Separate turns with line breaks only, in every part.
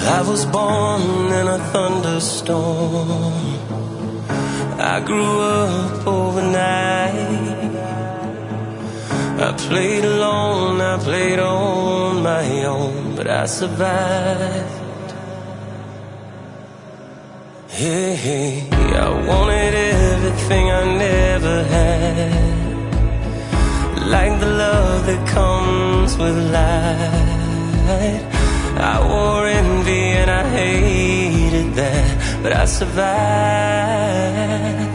I was born in a thunderstorm. I grew up overnight. I played alone, I played on my own, but I survived. Hey, hey, I wanted everything I never had, like the love that comes with light. I wore envy and I hated that, but I survived.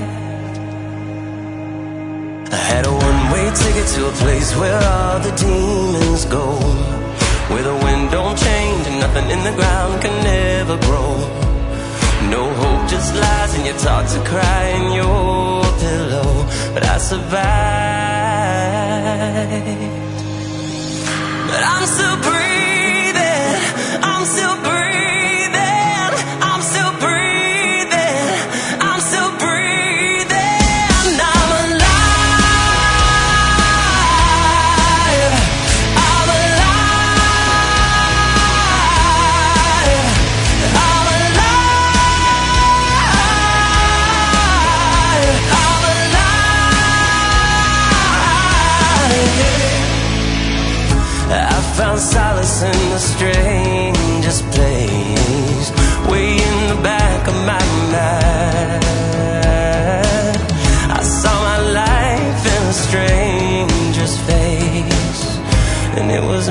I had a one-way ticket to a place where all the demons go, where the wind don't change and nothing in the ground can never grow. No hope, just lies, and you're taught to cry in your pillow, but I survived. But I'm still breathing, I'm still breathing, I'm still breathing, I'm still breathing, I'm alive, I'm alive, I'm alive, I'm alive. I found solace in the strangest place, way in the back of my mind. I saw my life in a stranger's face, and it was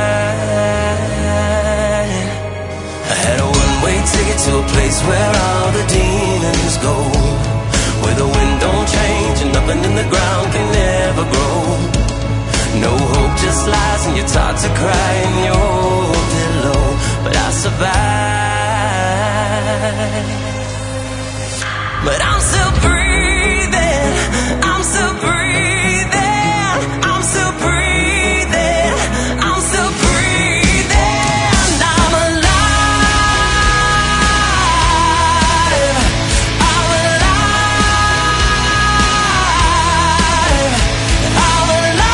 mine. I had a one-way ticket to a place where all the demons go, where the wind don't change and nothing in the ground can never grow. No hope, just lies, and you're taught to cry in your pillow, but I survived. But I'm still breathing, I'm still breathing, I'm still breathing, I'm still breathing, I'm alive, I'm alive, I'm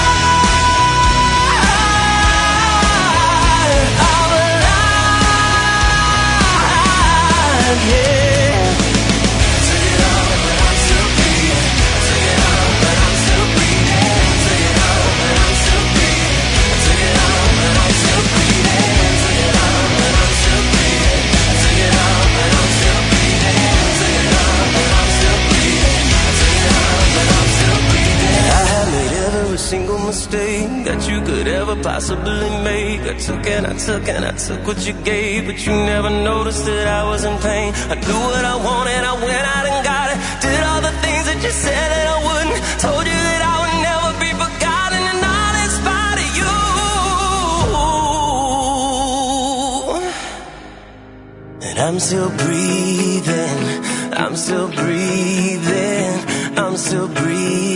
alive, yeah. Single mistake that you could ever possibly make. I took and I took and I took what you gave, but you never noticed that I was in pain. I knew what I wanted, I went out and got it. Did all the things that you said that I wouldn't. Told you that I would never be forgotten, and all in spite of you. And I'm still breathing, I'm still breathing, I'm still breathing.